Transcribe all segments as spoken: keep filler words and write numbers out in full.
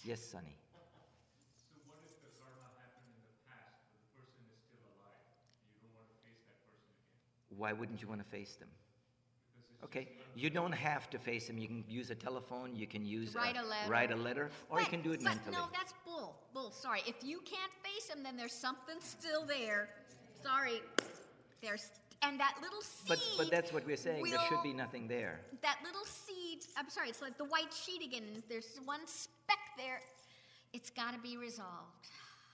Yes, Sonny. So what if the karma happened in the past, but the person is still alive? You don't want to face that person again. Why wouldn't you want to face them? Because it's Okay, just you don't have to face them. You can use a telephone, you can use Write a letter. write a letter, or you But- can do it but mentally. No, that's bull. Bull. Sorry. If you can't face him, then there's something still there. Sorry. There's and that little seed. But but that's what we're saying. There should will- be nothing there. That little seed. I'm sorry. It's like the white sheet again. There's one speck there. It's got to be resolved.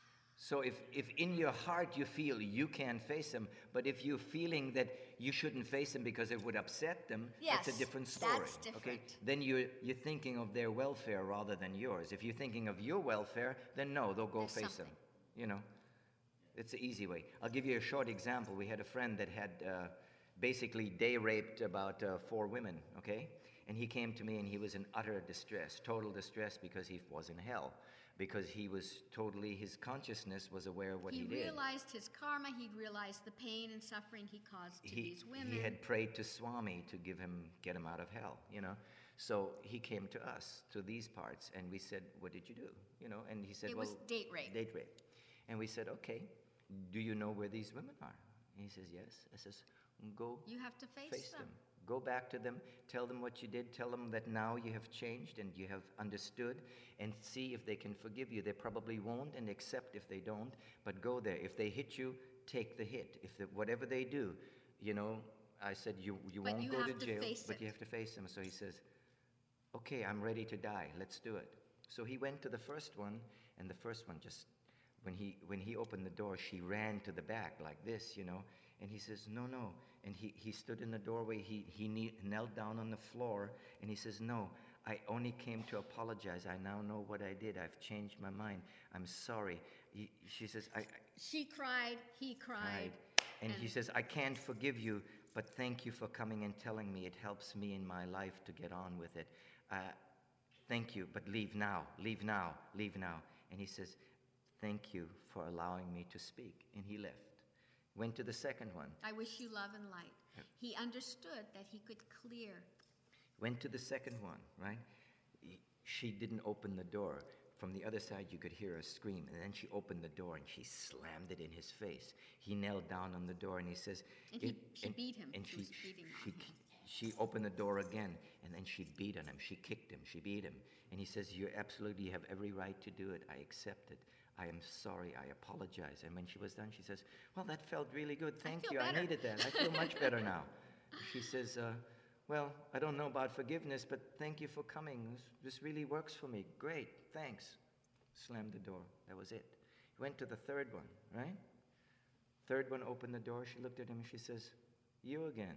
So if, if in your heart you feel you can't face them, but if you're feeling that you shouldn't face them because it would upset them, Yes, that's a different story. that's Okay? different. Then you're, you're thinking of their welfare rather than yours. If you're thinking of your welfare, then no, they'll go There's face something. them. You know, it's the easy way. I'll give you a short example. We had a friend that had uh, basically day raped about uh, four women, okay? And he came to me and he was in utter distress, total distress, because he was in hell. Because he was totally, his consciousness was aware of what he, He did. realized his karma. He'd realized the pain and suffering he caused to He, these women. he had prayed to Swami to give him, get him out of hell, you know. So he came to us, to these parts, and we said, what did you do? You know, and he said, It well, was date rape. Date rape. And we said, okay, do you know where these women are? And he says, yes. I says, go You have to face, face them. them. Go back to them, tell them what you did, tell them that now you have changed and you have understood, and see if they can forgive you. They probably won't, and accept if they don't, but go there. If they hit you, take the hit. If the, whatever they do, you know, I said you, you But won't you go have to to jail, face but it. you have to face them. So he says, okay, I'm ready to die. Let's do it. So he went to the first one, and the first one just, when he when he opened the door, she ran to the back like this, you know, and he says, no, no. And he, he stood in the doorway, he, he knee, knelt down on the floor, and he says, no, I only came to apologize. I now know what I did. I've changed my mind. I'm sorry. He, she says, I, I She cried. He cried. cried. And, he and- says, I can't forgive you, but thank you for coming and telling me. It helps me in my life to get on with it. Uh, thank you, but leave now, leave now, leave now. And he says, thank you for allowing me to speak. And he left. Went to the second one. I wish you love and light. He understood that he could clear. Went to the second one, right? She didn't open the door. From the other side, you could hear her scream. And then she opened the door and she slammed it in his face. He knelt down on the door and he says... And he- it- she beat him. And She she, was beating she, on him. she opened the door again and then she beat on him. She kicked him. She beat him. And he says, you absolutely have every right to do it. I accept it. I am sorry. I apologize. And when she was done, she says, well, that felt really good. Thank feel you. better." I needed that. I feel much better now. She says, uh, well, I don't know about forgiveness, but thank you for coming. This, this really works for me. Great. Thanks. Slammed the door. That was it. He went to the third one, right? Third one opened the door. She looked at him and she says, you again.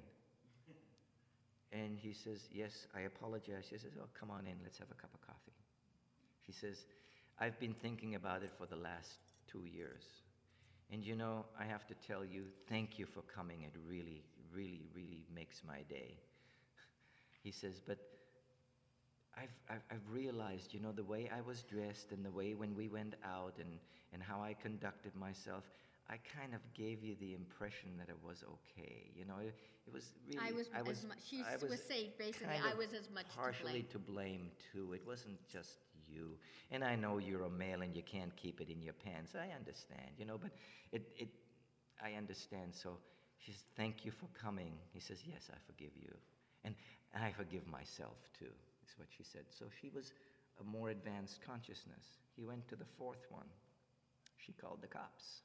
And he says, yes, I apologize. She says, oh, come on in. Let's have a cup of coffee. She says, I've been thinking about it for the last two years. And you know, I have to tell you, thank you for coming. It really, really, really makes my day. He says, but I've, I've, I've realized, you know, the way I was dressed and the way when we went out and, and how I conducted myself, I kind of gave you the impression that it was okay. You know, it, it was really... I was, I as much, she I was, saying basically, kind I of was as much partially to blame. to blame too. It wasn't just you. And I know you're a male and you can't keep it in your pants. I understand, you know, but it, it, I understand. So she says, thank you for coming. He says, yes, I forgive you. And I forgive myself too, is what she said. So she was a more advanced consciousness. He went to the fourth one. She called the cops.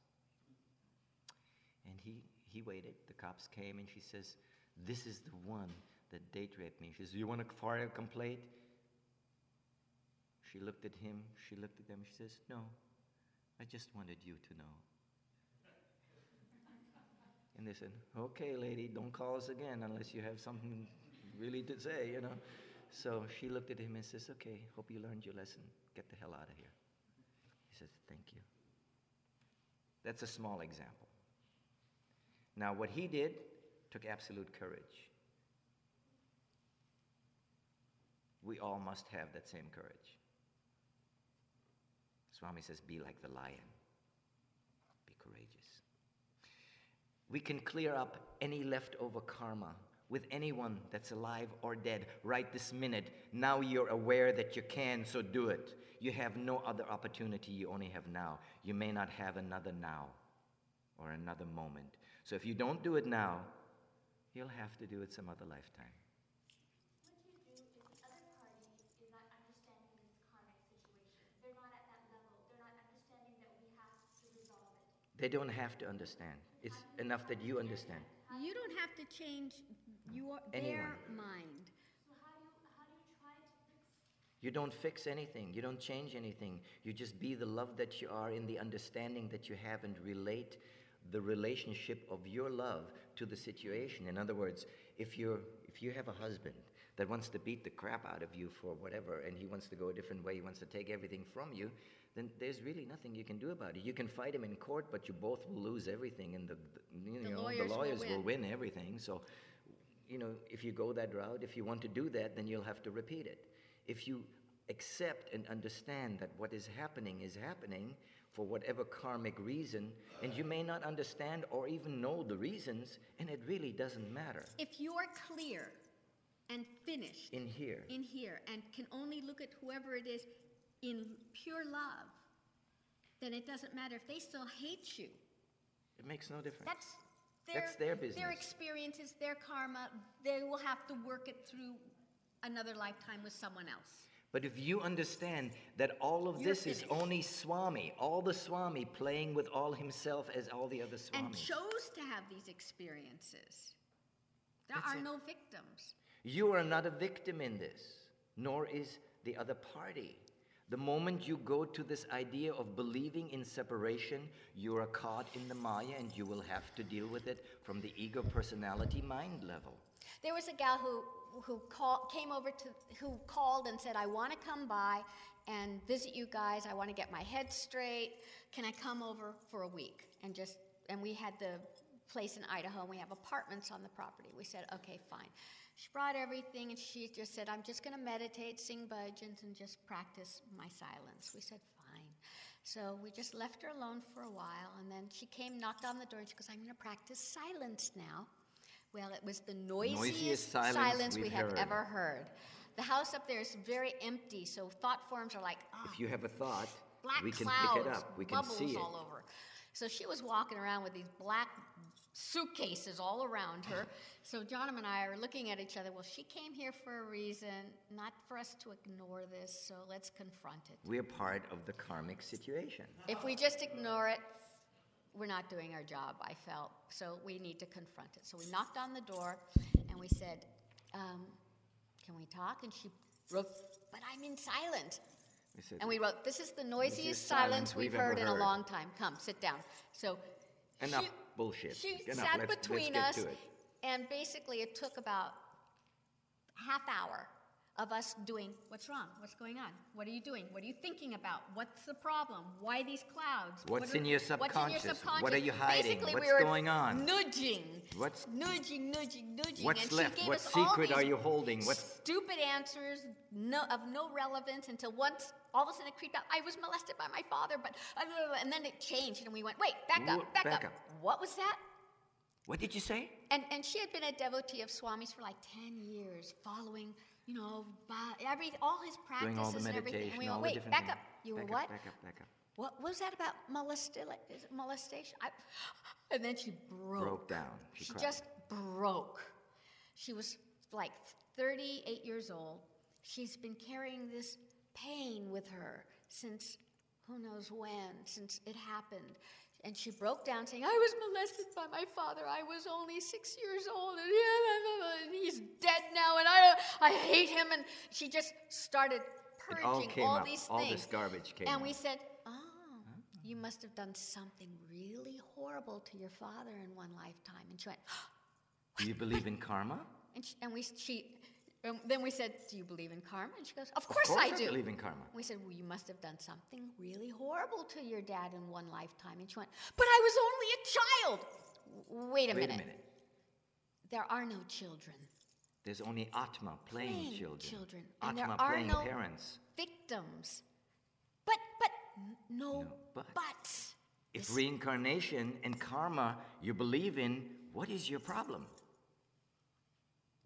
And he, he waited. The cops came and she says, this is the one that date raped me. She says, do you want to file a complaint? She looked at him. She looked at them. She says, no, I just wanted you to know. And they said, okay, lady, don't call us again unless you have something really to say, you know. So she looked at him and says, okay, hope you learned your lesson. Get the hell out of here. He says, thank you. That's a small example. Now, what he did took absolute courage. We all must have that same courage. Swami says, be like the lion. Be courageous. We can clear up any leftover karma with anyone that's alive or dead right this minute. Now you're aware that you can, so do it. You have no other opportunity. You only have now. You may not have another now or another moment. So if you don't do it now, you'll have to do it some other lifetime. What you do is the other party is not understanding this karmic situation. They're not at that level. They're not understanding that we have to resolve it. They don't have to understand. It's enough that you understand. You don't have to change your their mind. So how do you how do you try to fix? You don't fix anything. You don't change anything. You just be the love that you are in the understanding that you have and relate the relationship of your love to the situation. In other words, if you're if you have a husband that wants to beat the crap out of you for whatever, and he wants to go a different way, he wants to take everything from you, then there's really nothing you can do about it. You can fight him in court, but you both will lose everything, and the, the you The know lawyers the will lawyers will win. win everything. So, you know, if you go that route, if you want to do that, then you'll have to repeat it. If you accept and understand that what is happening is happening for whatever karmic reason, and you may not understand or even know the reasons, and it really doesn't matter. If you're clear and finished In here, in here and can only look at whoever it is in pure love, then it doesn't matter if they still hate you. it makes no difference. That's their, That's their business. Their experiences, their karma. They will have to work it through another lifetime with someone else. But if you understand that all of You're this is finished. only Swami, all the Swami playing with all himself as all the other And Swamis. chose to have these experiences. There That's are it. no victims. You are not a victim in this, nor is the other party. The moment you go to this idea of believing in separation, you are caught in the Maya, and you will have to deal with it from the ego personality mind level. There was a gal who who call, came over to who called and said, "I want to come by and visit you guys. I want to get my head straight. Can I come over for a week?" And just and we had the place in Idaho, and we have apartments on the property. We said, "Okay, fine." She brought everything, and she just said, "I'm just going to meditate, sing bhajans, and just practice my silence." We said, "Fine." So we just left her alone for a while, and then she came, knocked on the door, and she goes, "I'm going to practice silence now." Well, it was the noisiest, Noisiest silence silence we we've have heard. ever heard. The house up there is very empty, so thought forms are like, oh, If you have a thought, black we can clouds, pick it up. We can bubbles see it. all over. So she was walking around with these black suitcases all around her. So John and I are looking at each other. Well, she came here for a reason, not for us to ignore this, so let's confront it. We're part of the karmic situation. If we just ignore it, we're not doing our job, I felt. So we need to confront it. So we knocked on the door, and we said, um, "Can we talk?" And she wrote, "But I'm in silent." We said, And we wrote, "This is the noisiest silence silence we've we've ever heard in a heard. long time. Come, sit down." So Enough she, bullshit. She Enough. sat Let's- let's between get us, to it. and basically it took about half hour of us doing, "What's wrong? What's going on? What are you doing? What are you thinking about? What's the problem? Why these clouds? What's What are- in your What's in your subconscious? subconscious?" What are you hiding? Basically, What's we were going on? Nudging. What's- nudging, nudging, nudging. What's and she left? gave What us all secret are these you holding? What- stupid answers no, of no relevance until once all of a sudden it creeped out. "I was molested by my father, but..." And then it changed, and we went, "Wait, back Wha- up, back, back up. up. What was that?" What did you say? And and she had been a devotee of Swami's for like ten years, following, you know, by every all his practices Doing all the and everything. meditation, And we all went, the "Wait, different back things. up. You back were what? Up, back up, back up. What was that about molestation? Is it molestation?" I, and then she broke. Broke down. She She cried. just broke. She was like thirty-eight years old. She's been carrying this pain with her since who knows when, since it happened. And she broke down saying, "I was molested by my father. I was only six years old, and, and he's dead now, and I I hate him." And she just started It all purging came all up. these All things. this garbage came And up. we said, "Oh, you must have done something really horrible to your father in one lifetime." And she went, Do you believe in karma? and, she, and we she, and then we said, "Do you believe in karma?" And she goes, "Of course, Of course I do." believe in karma. We said, "Well, you must have done something really horrible to your dad in one lifetime." And she went, "But I was only a child." W- Wait a Wait minute. a minute. There are no children. There's only Atma playing, Playing children. children. And Atma there are playing no parents. victims. But, but, n- no, No buts. buts. If This- reincarnation and karma you believe in, what is your problem?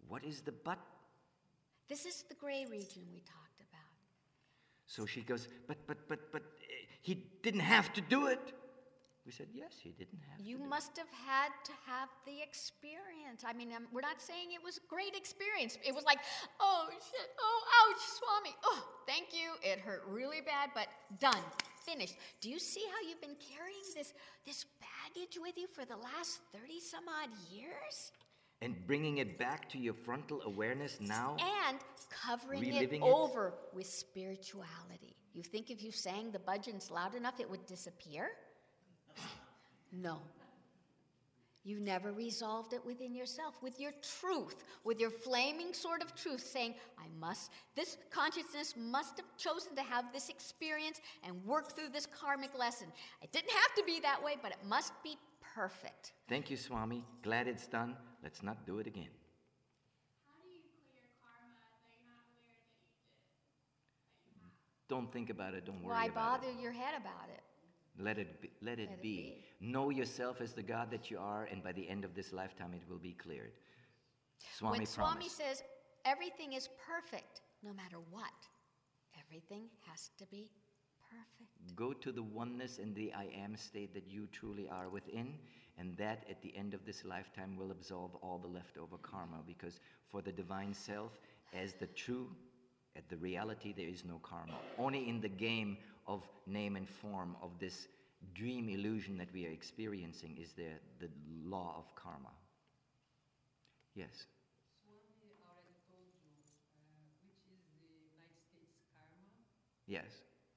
What is the but? This is the gray region we talked about. So she goes, but, but, but, but, uh, he didn't have to do it. We said, yes, he didn't have You to do must have had to have the experience. I mean, um, we're not saying it was a great experience. It was like, oh, shit, oh, ouch, Swami. Oh, thank you. It hurt really bad, but done, finished. Do you see how you've been carrying this, this baggage with you for the last thirty-some-odd years? it. And bringing it back to your frontal awareness now. And covering Reliving it it? over with spirituality. You think if you sang the bhajans loud enough, it would disappear? No. You never resolved it within yourself, with your truth, with your flaming sword of truth, saying, I must, this consciousness must have chosen to have this experience and work through this karmic lesson. It didn't have to be that way, but it must be perfect. Thank you, Swami. Glad it's done. Let's not do it again. How do you clear karma that you're not aware that you did? That you have? Don't think about it. Don't worry Why about bother it. your head about it? Let it be. Let it, Let it be. be. Know yourself as the God that you are, and by the end of this lifetime, it will be cleared. Swami When Swami promised. says everything is perfect, no matter what, everything has to be perfect. Go to the oneness and the I am state that you truly are within, and that at the end of this lifetime will absolve all the leftover karma, because for the divine self, as the true, at the reality, there is no karma. Only in the game of name and form of this dream illusion that we are experiencing is there the law of karma. Yes. Swami already told you uh, which is the United States karma. Yes.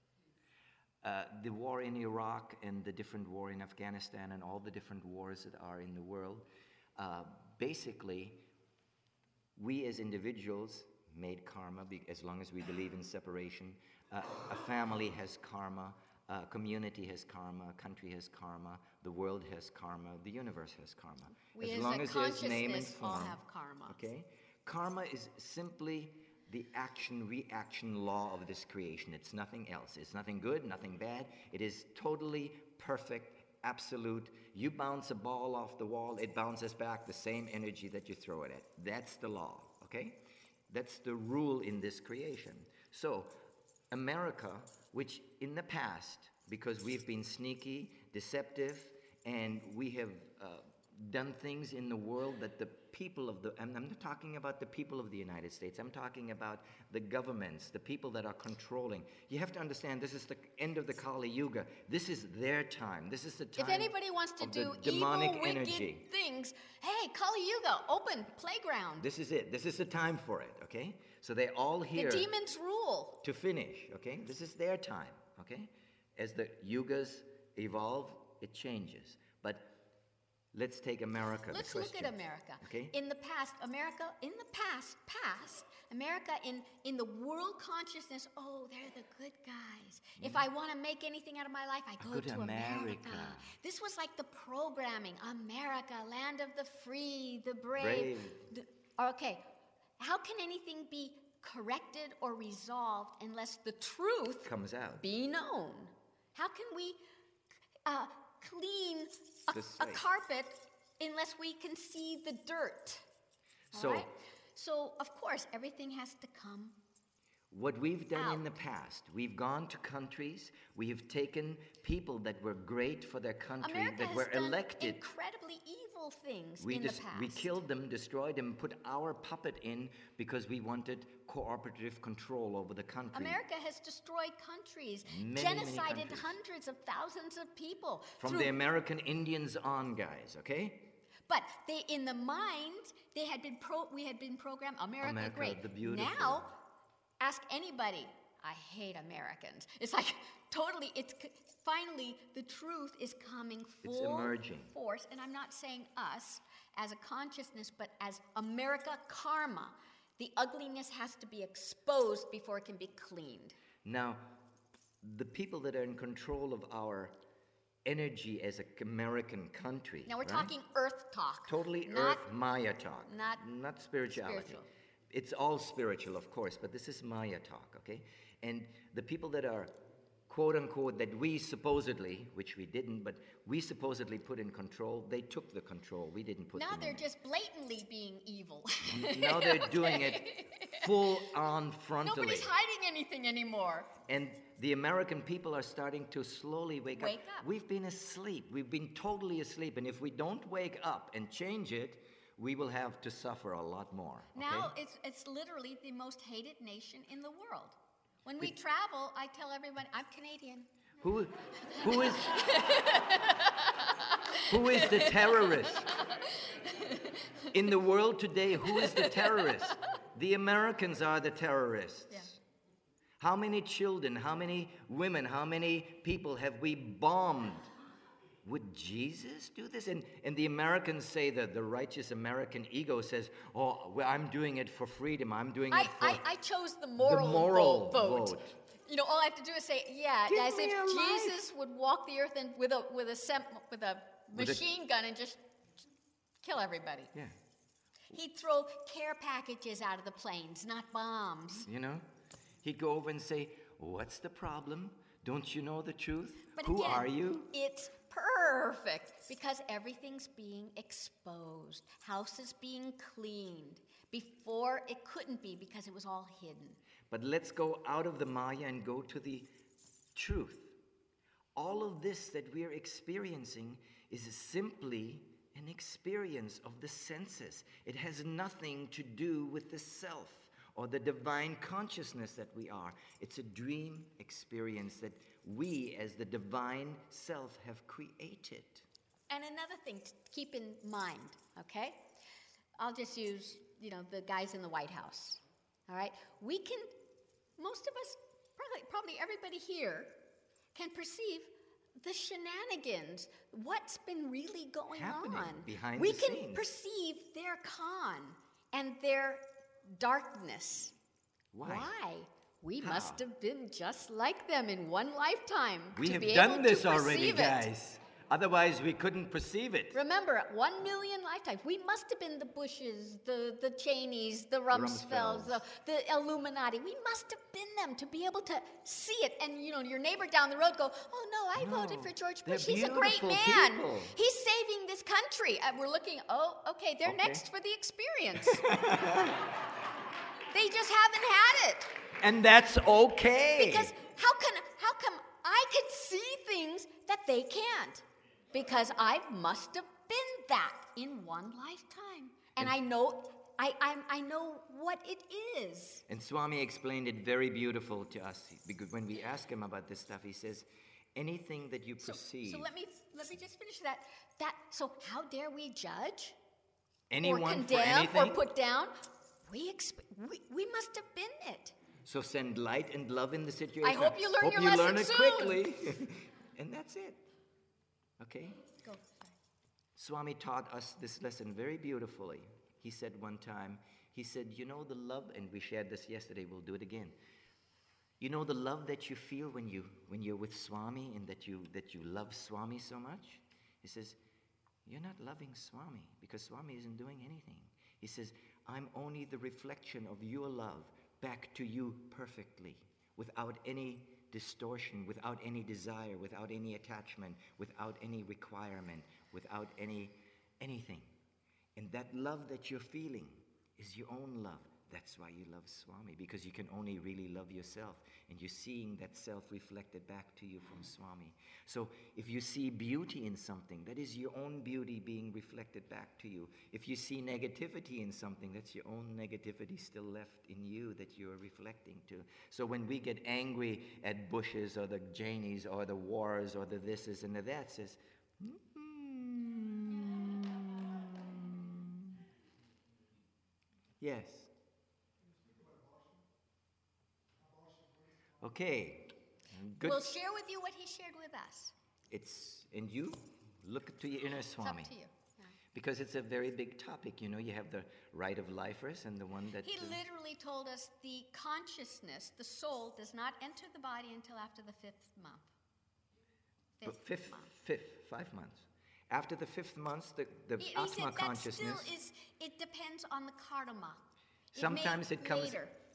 Uh, the war in Iraq and the different war in Afghanistan and all the different wars that are in the world, uh, basically, we as individuals made karma be- as long as we believe in separation. Uh, a family has karma, a community has karma, a country has karma, the world has karma, the universe has karma. We as as long a as there's name and consciousness all form. have karma. Okay? Karma is simply the action-reaction law of this creation. It's nothing else. It's nothing good, nothing bad. It is totally perfect, absolute. You bounce a ball off the wall, it bounces back the same energy that you throw it at. That's the law, okay? That's the rule in this creation. So, America, which in the past, because we've been sneaky, deceptive, and we have uh, done things in the world that the people of the, and I'm not talking about the people of the United States, I'm talking about the governments, the people that are controlling. You have to understand, this is the end of the Kali Yuga. This is their time. This is the time If anybody wants to of the do demonic evil, wicked energy. things, hey, Kali Yuga, open, playground. This is it. This is the time for it, okay? So they're all The here demons rule. to finish, okay? This is their time, okay? As the yugas evolve, it changes. But let's take America. Let's the look at Christian, America. Okay? In the past, America, in the past, past, America in, in the world consciousness, oh, they're the good guys. If I want to make anything out of my life, I go go to to America. America. This was like the programming. America, land of the free, the brave. Brave. The- okay, how can anything be corrected or resolved unless the truth Comes out. be known? How can we uh, clean a, The a slate. carpet unless we can see the dirt? All So- right? So, of course, everything has to come. What we've done in Out. the past, we've gone to countries, we have taken people that were great for their country, America that has were done elected. incredibly evil things We, in dis- the past. we killed them, destroyed them, put our puppet in because we wanted cooperative control over the country. America has destroyed countries, Many, many genocided countries. hundreds of thousands of people. From through- the American Indians on, guys, okay? But they, in the mind, they had been pro. We had been programmed. America, America, great. the beautiful. Now, ask anybody. I hate Americans. It's like totally. It's c- finally the truth is coming It's full emerging. force. And I'm not saying us as a consciousness, but as America karma. The ugliness has to be exposed before it can be cleaned. Now, the people that are in control of our energy as an American country. Now we're right? talking earth talk. Totally not earth Maya talk. not not spirituality. spiritual. It's all spiritual, of course, but this is Maya talk, okay? And the people that are quote unquote, that we supposedly, which we didn't, but we supposedly put in control, they took the control. We didn't put Now them they're in. just blatantly being evil. Now they're doing it full on frontally. Nobody's hiding anything anymore. And the American people are starting to slowly wake, Wake up. up. We've been asleep. We've been totally asleep. And if we don't wake up and change it, we will have to suffer a lot more. Okay? Now it's it's literally the most hated nation in the world. When we travel, I tell everybody, I'm Canadian. Who, who is who is the terrorist? In the world today, who is the terrorist? The Americans are the terrorists. Yeah. How many children, how many women, how many people have we bombed? Would Jesus do this? And, and the Americans say that the righteous American ego says, oh, well, I'm doing it for freedom. I'm doing I, it for... I, I chose the moral, moral vote. vote. vote. You know, all I have to do is say, yeah, Give as me if a life. Jesus would walk the earth and with a with a sem- with a With a- machine gun and just kill everybody. Yeah, He'd throw care packages out of the planes, not bombs. you know? He'd go over and say, what's the problem? Don't you know the truth? But Who again, are you? It's perfect because everything's being exposed. Houses being cleaned. Before it couldn't be because it was all hidden. But let's go out of the Maya and go to the truth. All of this that we're experiencing is simply an experience of the senses. It has nothing to do with the self or the divine consciousness that we are. It's a dream experience that we as the divine self have created. And another thing to keep in mind, okay? I'll just use, you know, the guys in the White House. All right? We can, most of us, probably, probably everybody here, can perceive the shenanigans, what's been really going Happening on. behind we the can scenes. perceive their con and their darkness. Why? Why? We How? must have been just like them in one lifetime. We to have be done able this to already, perceive it. guys. Otherwise, we couldn't perceive it. Remember, one million lifetimes. We must have been the Bushes, the, the Cheneys, the Rumsfelds, the, the Illuminati. We must have been them to be able to see it. And, you know, your neighbor down the road go, oh, no, I No, voted for George they're Bush. He's a great beautiful man. people." He's saving this country. And we're looking, oh, okay, they're Okay. next for the experience. They just haven't had it. And that's okay. Because how can how come I can see things that they can't? Because I must have been that in one lifetime, and I know I I'm, I know what it is. And Swami explained it very beautiful to us, because when we ask him about this stuff, he says, anything that you So, perceive, so let me let me just finish that. That so how dare we judge anyone or for condemn anything, or put down? We, exp- we we must have been it. so send light and love in the situation. I hope you learn hope your you lesson learn it soon. quickly. And that's it. Okay? Go. Swami taught us this lesson very beautifully. He said one time, he said, you know the love, and we shared this yesterday, we'll do it again. You know the love that you feel when you when you're with Swami and that you that you love Swami so much? He says, you're not loving Swami because Swami isn't doing anything. He says, I'm only the reflection of your love back to you perfectly, without any distortion, without any desire, without any attachment, without any requirement, without any anything. And that love that you're feeling is your own love. That's why you love Swami, because you can only really love yourself, and you're seeing that self reflected back to you from Swami. So if you see beauty in something, that is your own beauty being reflected back to you. If you see negativity in something, that's your own negativity still left in you that you're reflecting to. So when we get angry at Bushes or the Janeys or the wars or the thises and the that, says, mm-hmm. Yes. Okay. Good. We'll share with you what he shared with us. It's, and you look to your inner It's Swami. up to you. Yeah. Because it's a very big topic. You know, you have the right of lifers and the one that. He uh, literally told us the consciousness, the soul, does not enter the body until after the fifth month. but Fifth, fifth, month. fifth, five months. After the fifth month, the, the He, he Atma said that consciousness. still is, it depends on the karma. It may Sometimes it comes. later.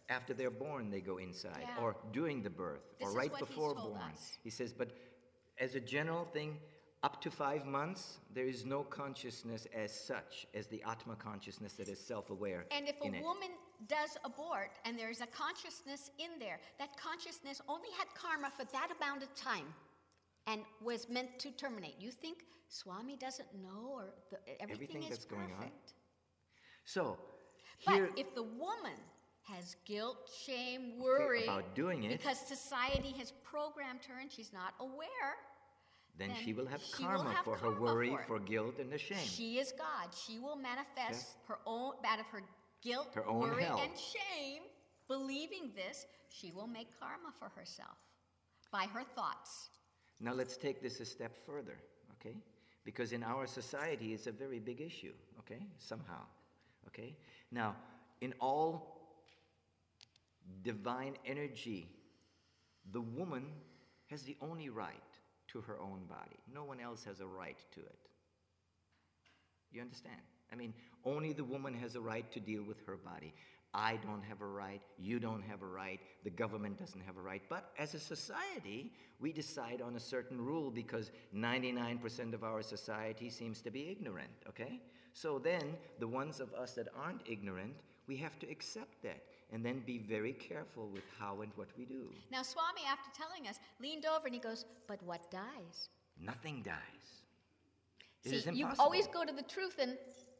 After they're born, they go inside, Yeah. or during the birth, This or is right what he's before told born. us. He says, but as a general thing, up to five months, there is no consciousness as such as the Atma consciousness that is self-aware And if a in it. woman does abort and there's a consciousness in there, that consciousness only had karma for that amount of time and was meant to terminate. You think Swami doesn't know, or the, everything, Everything is that's going on? perfect? So, But here, if the woman has guilt, shame, worry about doing it, because society has programmed her and she's not aware, then then she will have she will karma have for her karma worry, for it. for guilt, and the shame. she is God. She will manifest Yes. her own, out of her guilt, Her own worry, hell. and shame. Believing this, she will make karma for herself by her thoughts. Now let's take this a step further, okay? Because in our society, it's a very big issue, okay? Somehow, okay? Now, in all divine energy, the woman has the only right to her own body. No one else has a right to it. You understand? I mean, only the woman has a right to deal with her body. I don't have a right, you don't have a right, the government doesn't have a right. But as a society, we decide on a certain rule because ninety-nine percent of our society seems to be ignorant, okay? So then, the ones of us that aren't ignorant, we have to accept that and then be very careful with how and what we do. Now, Swami, after telling us, leaned over and he goes, but what dies? Nothing dies. It See, is you impossible. always go to the truth and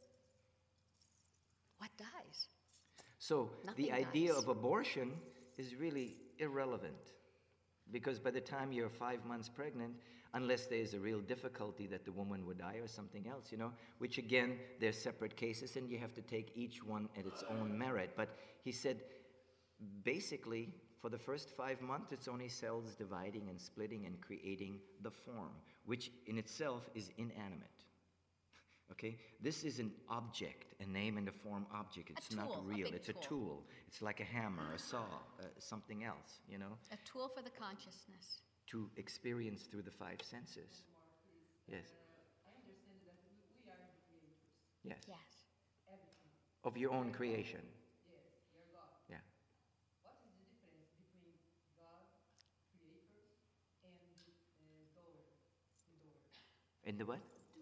what dies? So the Nothing idea dies. of abortion is really irrelevant because by the time you're five months pregnant, unless there's a real difficulty that the woman would die or something else, you know, which again, they're separate cases and you have to take each one at its own merit. But he said, basically, for the first five months, it's only cells dividing and splitting and creating the form, which in itself is inanimate. Okay? This is an object, a name and a form object. It's tool, not a real. big It's a tool. tool. It's like a hammer, a saw, uh, something else, you know, A tool for the consciousness. to experience through the five senses. Yes. I understand that we, we are the creators, Yes. Yes. everything. Of your own creation. Yes, we are God. Yeah. What is the difference between God, creators, and uh, doer, the doer? And the what?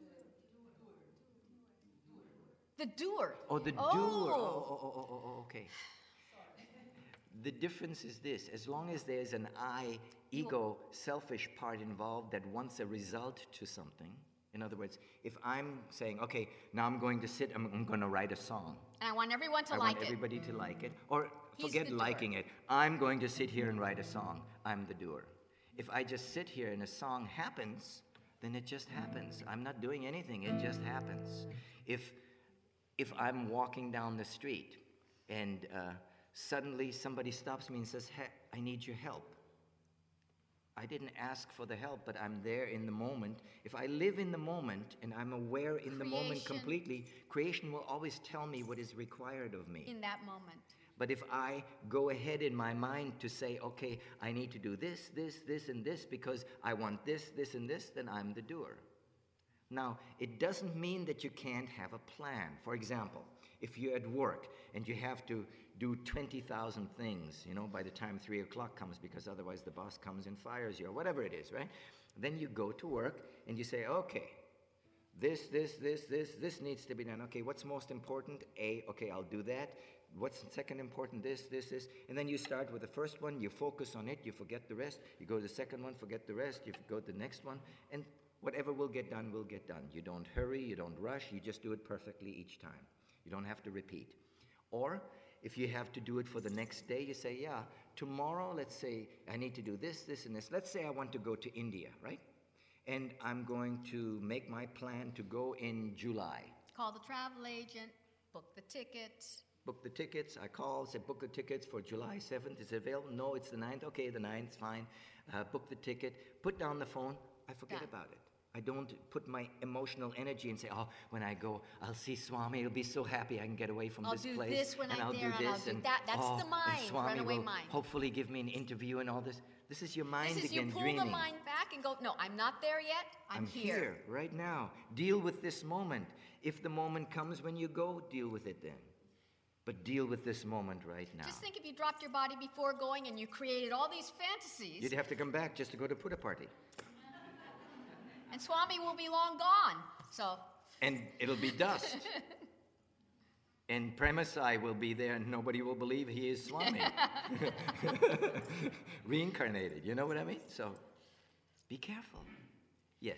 The doer. Oh, the Oh. doer. Oh, oh, oh, oh, oh, oh, okay. The difference is this: as long as there's an I, ego, selfish part involved that wants a result to something. In other words, if I'm saying, okay, now I'm going to sit, I'm, I'm going to write a song. And I want everyone to I like want it. everybody to like it. Or He's forget the doer. liking it. I'm going to sit here and write a song. I'm the doer. If I just sit here and a song happens, then it just happens. I'm not doing anything. It just happens. If if I'm walking down the street and uh, suddenly somebody stops me and says, hey, I need your help. I didn't ask for the help, but I'm there in the moment. If I live in the moment and I'm aware in the moment Creation. completely, creation will always tell me what is required of me. In that moment. But if I go ahead in my mind to say, okay, I need to do this, this, this, and this because I want this, this, and this, then I'm the doer. Now, it doesn't mean that you can't have a plan. For example, if you're at work and you have to do twenty thousand things, you know, by the time three o'clock comes because otherwise the boss comes and fires you or whatever it is, right? Then you go to work and you say, okay, this, this, this, this, this needs to be done. Okay, what's most important? A, okay, I'll do that. What's second important? This, this, this. And then you start with the first one, you focus on it, you forget the rest. You go to the second one, forget the rest, you go to the next one. And whatever will get done, will get done. You don't hurry, you don't rush, you just do it perfectly each time. You don't have to repeat. Or if you have to do it for the next day, you say, yeah, tomorrow, let's say I need to do this, this, and this. Let's say I want to go to India, right? And I'm going to make my plan to go in July. Call the travel agent, book the tickets. Book the tickets. I call, say, book the tickets for July seventh. Is it available? No, it's the ninth. Okay, the ninth, fine. Uh, book the ticket. Put down the phone. I forget Done. about it. I don't put my emotional energy and say, oh, when I go, I'll see Swami. He'll be so happy I can get away from I'll this do place. this when and I'm I'll there, do and I'll this, do that. That's oh, the and mind, Swami runaway will mind. hopefully give me an interview and all this. This is your mind This is you again pull dreaming. the mind back and go, no, I'm not there yet. I'm, I'm here right now. Deal with this moment. If the moment comes when you go, deal with it then. But deal with this moment right now. Just think if you dropped your body before going and you created all these fantasies, You'd have to come back just to go to puta party. and Swami will be long gone. So, And it'll be dust. And Premasai will be there and nobody will believe he is Swami. Reincarnated, you know what I mean? So, be careful. Yes.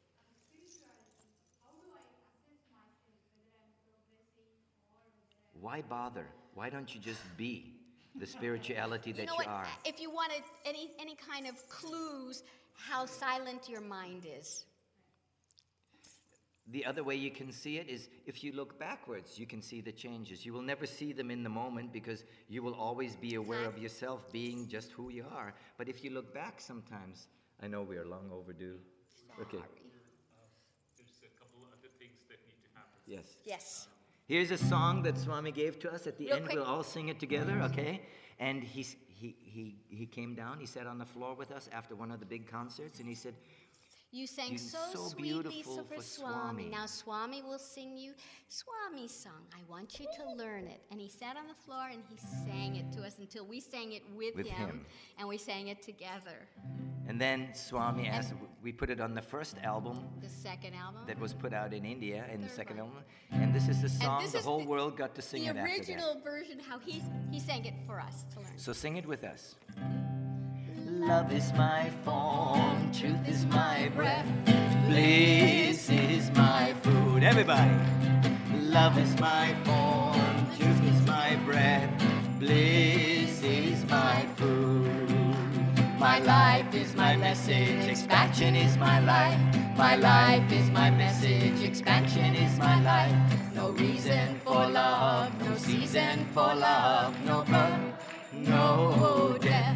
Why bother? Why don't you just be the spirituality that you know you what? are? If you wanted any any kind of clues how silent your mind is. The other way you can see it is if you look backwards, you can see the changes. You will never see them in the moment because you will always be aware of yourself being just who you are. But if you look back sometimes, I know we are long overdue. Okay. There's a couple other things that need to happen. Yes. Yes. Here's a song that Swami gave to us. At the Real end, quick. we'll all sing it together, okay? And he's, he, he, he came down, he sat on the floor with us after one of the big concerts, and he said, You sang You're so, so sweetly beautiful so for, for Swami. Swami. Now Swami will sing you Swami's song. I want you to learn it. And he sat on the floor and he sang it to us until we sang it with, With him, him. and we sang it together. and then Swami asked, we put it on the first album The second album. that was put out in India, in the Third second one. album. And this is the And song this the is whole the- world got to sing the it after that. original version, how he, he sang it for us to learn. So sing it with us. Love is my form, truth is my breath, bliss is my food. Everybody. Love is my form, truth is my breath, bliss is my food. My life is my message, expansion is my life. My life is my message, expansion is my life. No reason for love, no season for love, no birth, no death.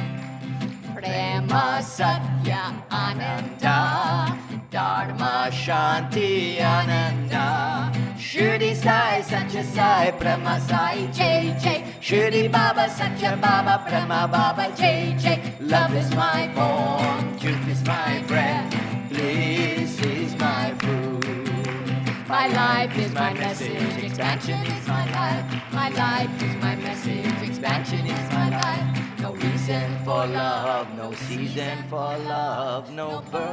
Prema Satya Ananda, Dharma Shanti Ananda, Shirdi Sai Satya Sai Prema Sai Jai Jai, Shirdi Baba Satya Baba Prema Baba Jai Jai. Love is my form, truth is my breath, bliss is my food. My life is my message, expansion is my life. My life is my message, expansion is my life. No reason for love, no season for love, no birth,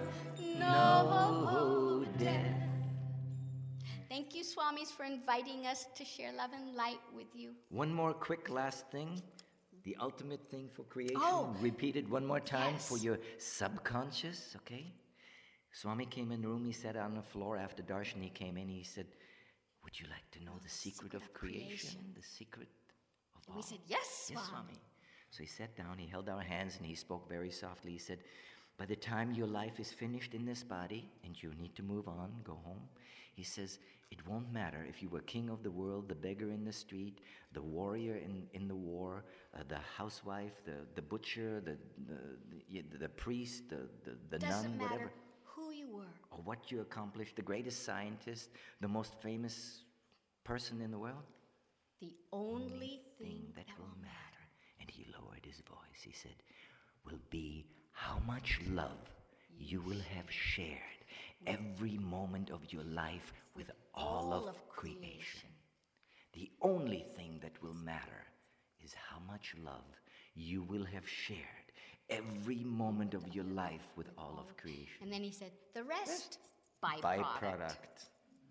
no death. Thank you, Swamis, for inviting us to share love and light with you. One more quick last thing. The ultimate thing for creation. Oh, Repeated one more time yes. for your subconscious, okay? Swami came in the room, he sat on the floor after Darshani came in, he said, would you like to know the secret, secret of of creation? creation. The secret of And all? we said, yes, Yes, Swami. Swami. So he sat down, he held our hands, and he spoke very softly. He said, by the time your life is finished in this body, and you need to move on, go home, he says, it won't matter if you were king of the world, the beggar in the street, the warrior in, in the war, uh, the housewife, the, the butcher, the, the, the, the priest, the, the, the Doesn't nun, matter whatever, who you were. or what you accomplished, the greatest scientist, the most famous person in the world. The only thing, thing that will matter. And he lowered his voice. He said, will be how much love you will have shared every moment of your life with all, all of, of creation. creation. The only thing that will matter is how much love you will have shared every moment of your life with all of creation. And then he said, the rest, byproduct. Byproduct.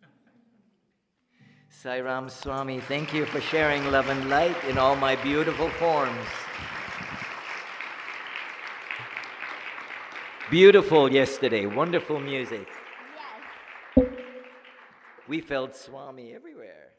Sai Ram Swami, thank you for sharing love and light in all my beautiful forms. Beautiful yesterday, wonderful music. Yes. We felt Swami everywhere.